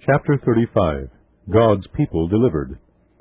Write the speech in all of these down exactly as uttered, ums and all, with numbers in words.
Chapter thirty-five. God's People Delivered.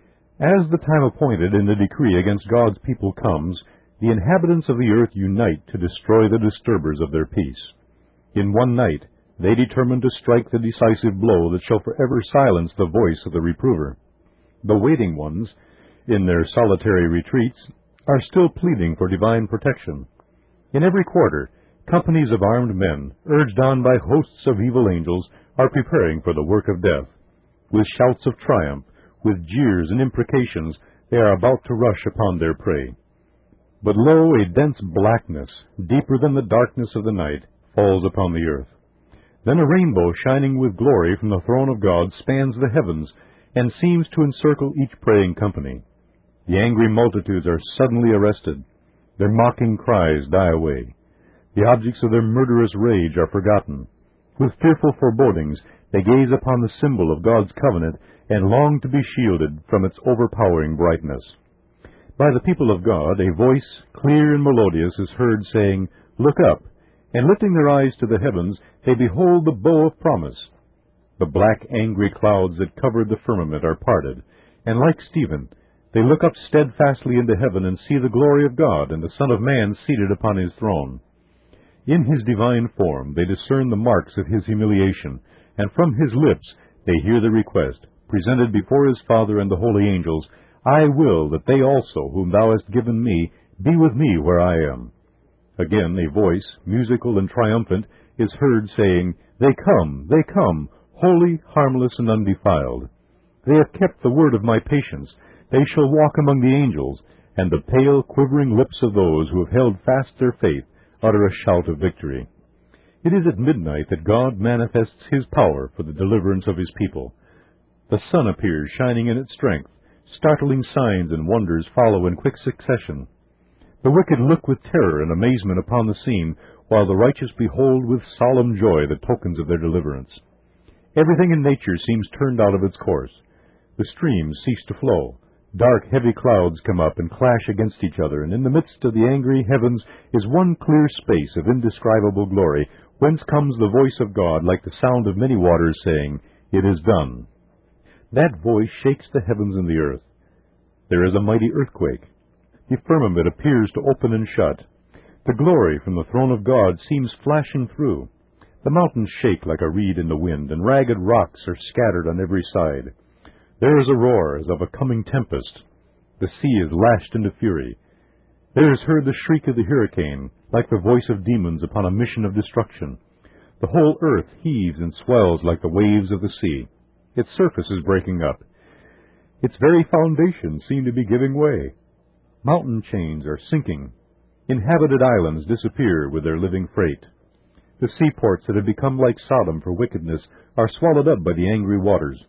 As the time appointed in the decree against God's people comes, the inhabitants of the earth unite to destroy the disturbers of their peace. In one night they determine to strike the decisive blow that shall forever silence the voice of the reprover. The waiting ones, in their solitary retreats, are still pleading for divine protection. In every quarter, companies of armed men, urged on by hosts of evil angels, are preparing for the work of death. With shouts of triumph, with jeers and imprecations, they are about to rush upon their prey. But lo, a dense blackness, deeper than the darkness of the night, falls upon the earth. Then a rainbow shining with glory from the throne of God spans the heavens, and seems to encircle each praying company. The angry multitudes are suddenly arrested. Their mocking cries die away. The objects of their murderous rage are forgotten. With fearful forebodings, they gaze upon the symbol of God's covenant and long to be shielded from its overpowering brightness. By the people of God, a voice, clear and melodious, is heard saying, "Look up," and lifting their eyes to the heavens, they behold the bow of promise. The black, angry clouds that covered the firmament are parted, and like Stephen, they look up steadfastly into heaven and see the glory of God and the Son of Man seated upon his throne. In his divine form they discern the marks of his humiliation, and from his lips they hear the request, presented before his Father and the holy angels, "I will that they also, whom thou hast given me, be with me where I am." Again a voice, musical and triumphant, is heard saying, "They come, they come, holy, harmless, and undefiled. They have kept the word of my patience. They shall walk among the angels, and the pale, quivering lips of those who have held fast their faith utter a shout of victory." It is at midnight that God manifests his power for the deliverance of his people. The sun appears shining in its strength. Startling signs and wonders follow in quick succession. The wicked look with terror and amazement upon the scene, while the righteous behold with solemn joy the tokens of their deliverance. Everything in nature seems turned out of its course. The streams cease to flow. Dark, heavy clouds come up and clash against each other, and in the midst of the angry heavens is one clear space of indescribable glory, whence comes the voice of God like the sound of many waters, saying, "It is done." That voice shakes the heavens and the earth. There is a mighty earthquake. The firmament appears to open and shut. The glory from the throne of God seems flashing through. The mountains shake like a reed in the wind, and ragged rocks are scattered on every side. There is a roar as of a coming tempest. The sea is lashed into fury. There is heard the shriek of the hurricane, like the voice of demons upon a mission of destruction. The whole earth heaves and swells like the waves of the sea. Its surface is breaking up. Its very foundations seem to be giving way. Mountain chains are sinking. Inhabited islands disappear with their living freight. The seaports that have become like Sodom for wickedness are swallowed up by the angry waters.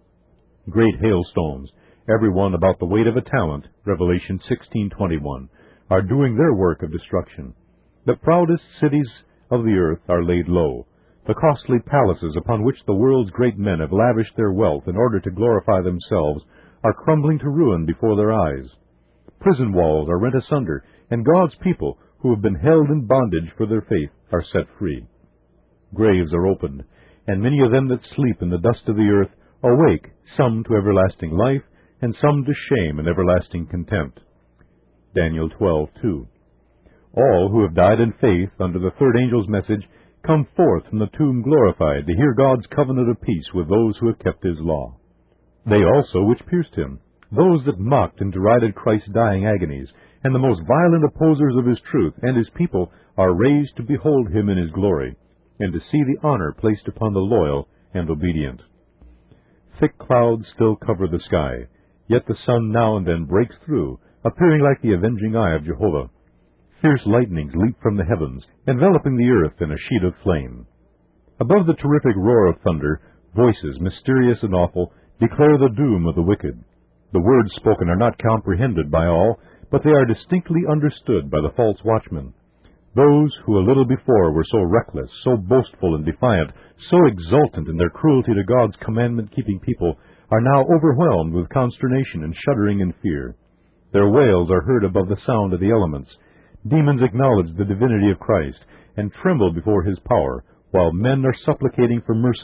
Great hailstones, every one about the weight of a talent, Revelation sixteen twenty-one, are doing their work of destruction. The proudest cities of the earth are laid low. The costly palaces upon which the world's great men have lavished their wealth in order to glorify themselves are crumbling to ruin before their eyes. Prison walls are rent asunder, and God's people, who have been held in bondage for their faith, are set free. Graves are opened, and many of them that sleep in the dust of the earth awake, some to everlasting life, and some to shame and everlasting contempt. Daniel twelve two. All who have died in faith under the third angel's message come forth from the tomb glorified to hear God's covenant of peace with those who have kept his law. They also which pierced him, those that mocked and derided Christ's dying agonies, and the most violent opposers of his truth and his people, are raised to behold him in his glory, and to see the honor placed upon the loyal and obedient. Thick clouds still cover the sky, yet the sun now and then breaks through, appearing like the avenging eye of Jehovah. Fierce lightnings leap from the heavens, enveloping the earth in a sheet of flame. Above the terrific roar of thunder, voices, mysterious and awful, declare the doom of the wicked. The words spoken are not comprehended by all, but they are distinctly understood by the false watchmen. Those who a little before were so reckless, so boastful and defiant, so exultant in their cruelty to God's commandment-keeping people, are now overwhelmed with consternation and shuddering in fear. Their wails are heard above the sound of the elements. Demons acknowledge the divinity of Christ and tremble before his power, while men are supplicating for mercy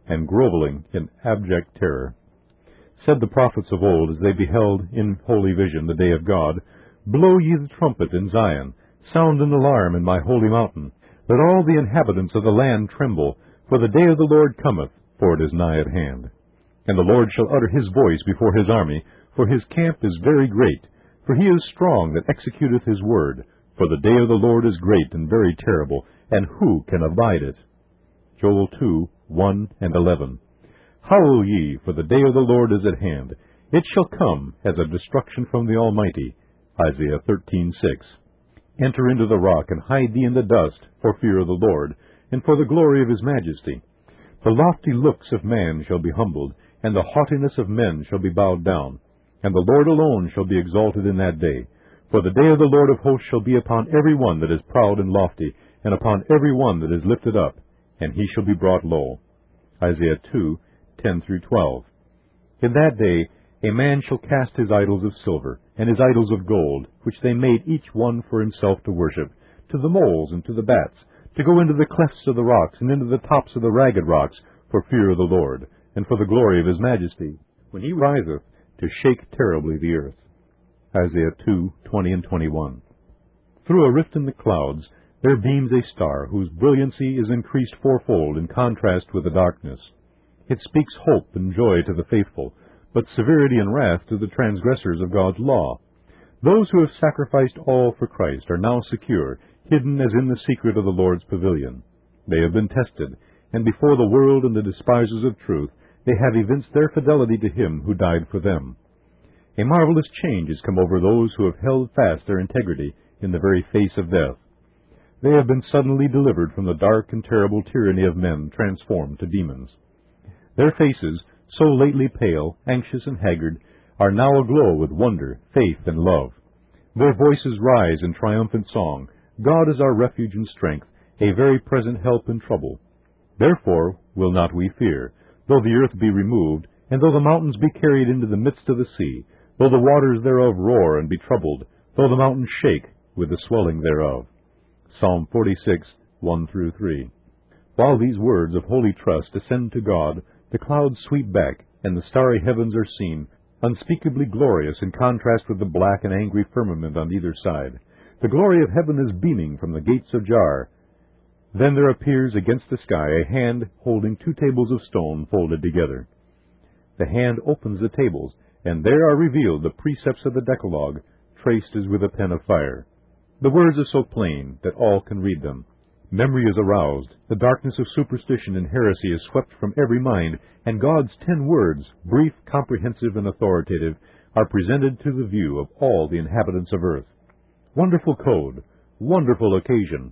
and groveling in abject terror. Said the prophets of old, as they beheld in holy vision the day of God, Blow ye the trumpet in Zion, sound an alarm in my holy mountain. Let all the inhabitants of the land tremble, for the day of the Lord cometh, for it is nigh at hand. And the Lord shall utter his voice before his army, for his camp is very great. For he is strong that executeth his word. For the day of the Lord is great and very terrible, and who can abide it? Joel two, one and eleven. Howl ye, for the day of the Lord is at hand. It shall come as a destruction from the Almighty. Isaiah thirteen, six. Enter into the rock, and hide thee in the dust, for fear of the Lord, and for the glory of his majesty. The lofty looks of man shall be humbled, and the haughtiness of men shall be bowed down. And the Lord alone shall be exalted in that day. For the day of the Lord of hosts shall be upon every one that is proud and lofty, and upon every one that is lifted up, and he shall be brought low. Isaiah two, ten through twelve. In that day a man shall cast his idols of silver, and his idols of gold, which they made each one for himself to worship, to the moles and to the bats, to go into the clefts of the rocks, and into the tops of the ragged rocks, for fear of the Lord, and for the glory of his majesty, when he riseth to shake terribly the earth. Isaiah two, twenty and twenty-one. Through a rift in the clouds there beams a star, whose brilliancy is increased fourfold in contrast with the darkness. It speaks hope and joy to the faithful, but severity and wrath to the transgressors of God's law. Those who have sacrificed all for Christ are now secure, hidden as in the secret of the Lord's pavilion. They have been tested, and before the world and the despisers of truth, they have evinced their fidelity to him who died for them. A marvelous change has come over those who have held fast their integrity in the very face of death. They have been suddenly delivered from the dark and terrible tyranny of men transformed to demons. Their faces, so lately pale, anxious, and haggard, are now aglow with wonder, faith, and love. Their voices rise in triumphant song. God is our refuge and strength, a very present help in trouble. Therefore will not we fear, though the earth be removed, and though the mountains be carried into the midst of the sea, though the waters thereof roar and be troubled, though the mountains shake with the swelling thereof. Psalm forty-six, one through three. While these words of holy trust ascend to God, the clouds sweep back, and the starry heavens are seen, unspeakably glorious in contrast with the black and angry firmament on either side. The glory of heaven is beaming from the gates of Jar. Then there appears against the sky a hand holding two tables of stone folded together. The hand opens the tables, and there are revealed the precepts of the Decalogue, traced as with a pen of fire. The words are so plain that all can read them. Memory is aroused, the darkness of superstition and heresy is swept from every mind, and God's ten words, brief, comprehensive, and authoritative, are presented to the view of all the inhabitants of earth. Wonderful code, wonderful occasion.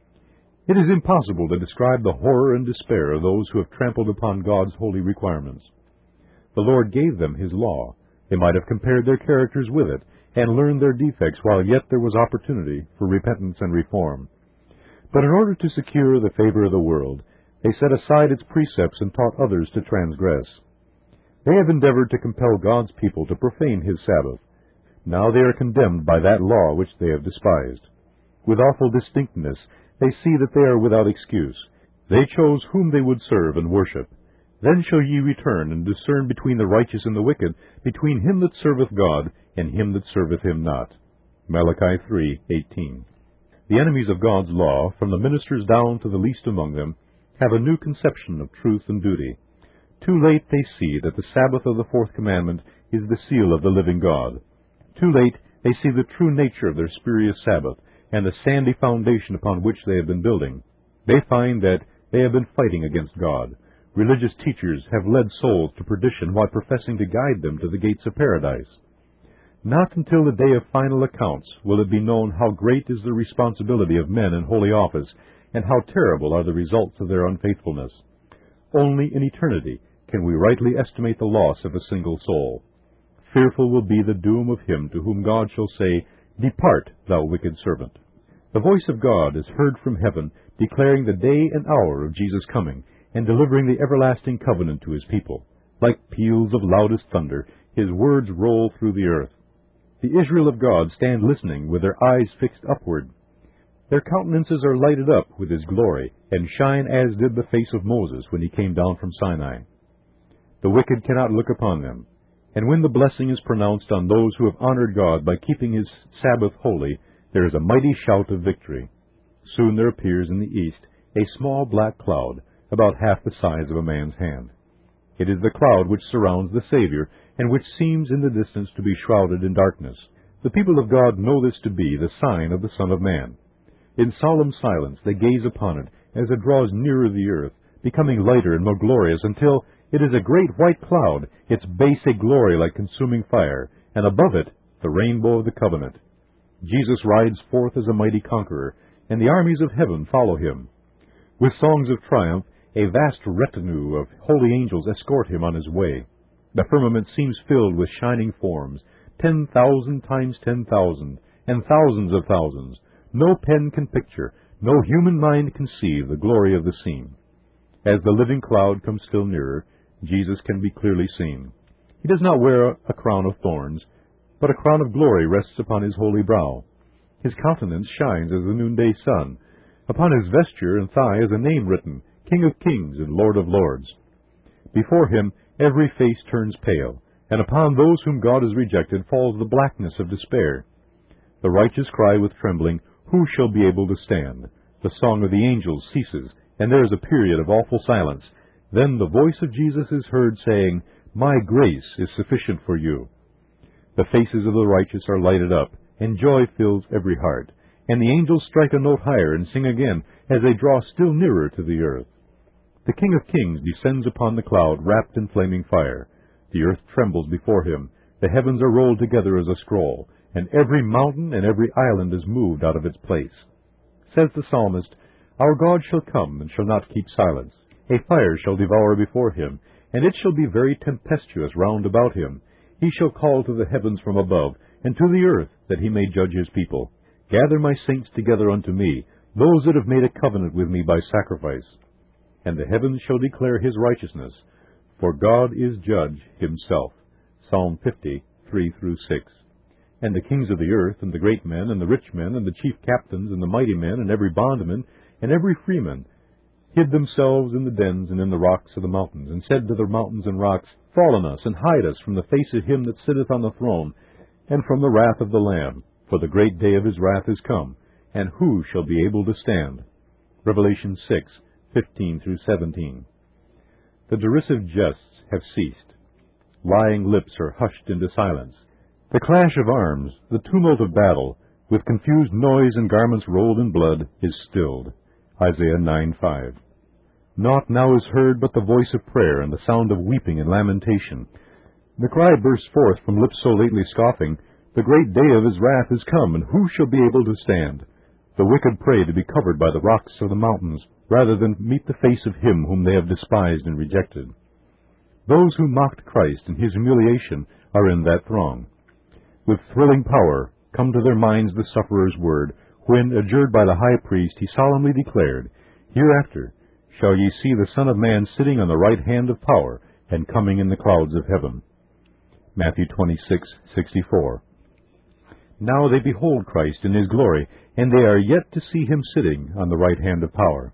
It is impossible to describe the horror and despair of those who have trampled upon God's holy requirements. The Lord gave them his law. They might have compared their characters with it, and learned their defects while yet there was opportunity for repentance and reform. But in order to secure the favor of the world, they set aside its precepts and taught others to transgress. They have endeavored to compel God's people to profane his Sabbath. Now they are condemned by that law which they have despised. With awful distinctness, they see that they are without excuse. They chose whom they would serve and worship. Then shall ye return and discern between the righteous and the wicked, between him that serveth God and him that serveth him not. Malachi three, eighteen. The enemies of God's law, from the ministers down to the least among them, have a new conception of truth and duty. Too late they see that the Sabbath of the fourth commandment is the seal of the living God. Too late they see the true nature of their spurious Sabbath, and the sandy foundation upon which they have been building. They find that they have been fighting against God. Religious teachers have led souls to perdition while professing to guide them to the gates of paradise. Not until the day of final accounts will it be known how great is the responsibility of men in holy office, and how terrible are the results of their unfaithfulness. Only in eternity can we rightly estimate the loss of a single soul. Fearful will be the doom of him to whom God shall say, Depart, thou wicked servant. The voice of God is heard from heaven, declaring the day and hour of Jesus' coming, and delivering the everlasting covenant to his people. Like peals of loudest thunder, his words roll through the earth. The Israel of God stand listening with their eyes fixed upward. Their countenances are lighted up with his glory, and shine as did the face of Moses when he came down from Sinai. The wicked cannot look upon them. And when the blessing is pronounced on those who have honored God by keeping his Sabbath holy, there is a mighty shout of victory. Soon there appears in the east a small black cloud, about half the size of a man's hand. It is the cloud which surrounds the Savior, and which seems in the distance to be shrouded in darkness. The people of God know this to be the sign of the Son of Man. In solemn silence they gaze upon it as it draws nearer the earth, becoming lighter and more glorious until it is a great white cloud, its base a glory like consuming fire, and above it the rainbow of the covenant. Jesus rides forth as a mighty conqueror, and the armies of heaven follow him. With songs of triumph, a vast retinue of holy angels escort him on his way. The firmament seems filled with shining forms, ten thousand times ten thousand, and thousands of thousands. No pen can picture, no human mind conceive the glory of the scene. As the living cloud comes still nearer, Jesus can be clearly seen. He does not wear a crown of thorns, but a crown of glory rests upon his holy brow. His countenance shines as the noonday sun. Upon his vesture and thigh is a name written, King of Kings and Lord of Lords. Before him every face turns pale, and upon those whom God has rejected falls the blackness of despair. The righteous cry with trembling, Who shall be able to stand? The song of the angels ceases, and there is a period of awful silence. Then the voice of Jesus is heard saying, My grace is sufficient for you. The faces of the righteous are lighted up, and joy fills every heart. And the angels strike a note higher and sing again, as they draw still nearer to the earth. The King of Kings descends upon the cloud, wrapped in flaming fire. The earth trembles before him. The heavens are rolled together as a scroll, and every mountain and every island is moved out of its place. Says the psalmist, Our God shall come, and shall not keep silence. A fire shall devour before him, and it shall be very tempestuous round about him. He shall call to the heavens from above, and to the earth, that he may judge his people. Gather my saints together unto me, those that have made a covenant with me by sacrifice. And the heavens shall declare his righteousness, for God is judge himself. Psalm fifty, three through six. And the kings of the earth, and the great men, and the rich men, and the chief captains, and the mighty men, and every bondman, and every freeman, hid themselves in the dens and in the rocks of the mountains, and said to the mountains and rocks, Fall on us, and hide us from the face of him that sitteth on the throne, and from the wrath of the Lamb. For the great day of his wrath is come, and who shall be able to stand? Revelation six, fifteen through seventeen. The derisive jests have ceased. Lying lips are hushed into silence. The clash of arms, the tumult of battle, with confused noise and garments rolled in blood, is stilled. Isaiah nine five. Naught now is heard but the voice of prayer and the sound of weeping and lamentation. The cry bursts forth from lips so lately scoffing, The great day of his wrath is come, and who shall be able to stand? The wicked pray to be covered by the rocks of the mountains, rather than meet the face of him whom they have despised and rejected. Those who mocked Christ in his humiliation are in that throng. With thrilling power come to their minds the sufferer's word, when, adjured by the high priest, he solemnly declared, Hereafter shall ye see the Son of Man sitting on the right hand of power, and coming in the clouds of heaven. Matthew twenty-six, sixty-four. Now they behold Christ in his glory, and they are yet to see him sitting on the right hand of power.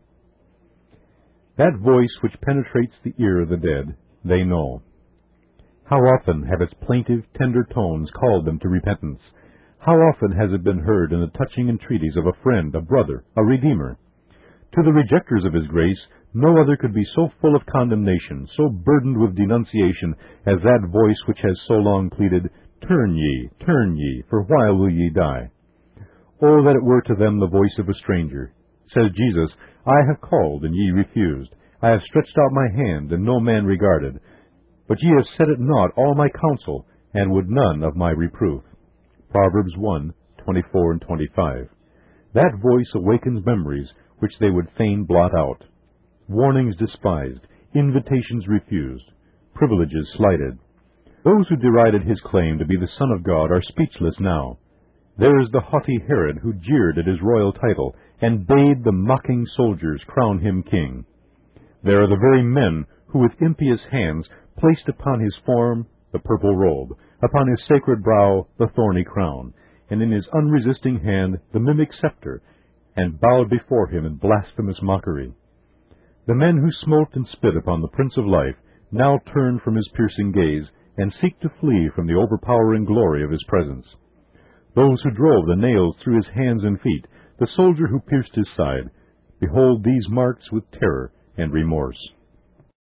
That voice which penetrates the ear of the dead, they know. How often have its plaintive, tender tones called them to repentance? How often has it been heard in the touching entreaties of a friend, a brother, a redeemer? To the rejecters of his grace, no other could be so full of condemnation, so burdened with denunciation, as that voice which has so long pleaded, Turn ye, turn ye, for why will ye die? Oh, that it were to them the voice of a stranger. Says Jesus, I have called, and ye refused. I have stretched out my hand, and no man regarded. But ye have set at naught all my counsel, and would none of my reproof. Proverbs one, twenty-four and twenty-five. That voice awakens memories which they would fain blot out. Warnings despised, invitations refused, privileges slighted. Those who derided his claim to be the Son of God are speechless now. There is the haughty Herod who jeered at his royal title, and bade the mocking soldiers crown him king. There are the very men who with impious hands placed upon his form the purple robe, upon his sacred brow the thorny crown, and in his unresisting hand the mimic scepter, and bowed before him in blasphemous mockery. The men who smote and spit upon the Prince of Life now turn from his piercing gaze and seek to flee from the overpowering glory of his presence. Those who drove the nails through his hands and feet, the soldier who pierced his side, behold these marks with terror and remorse.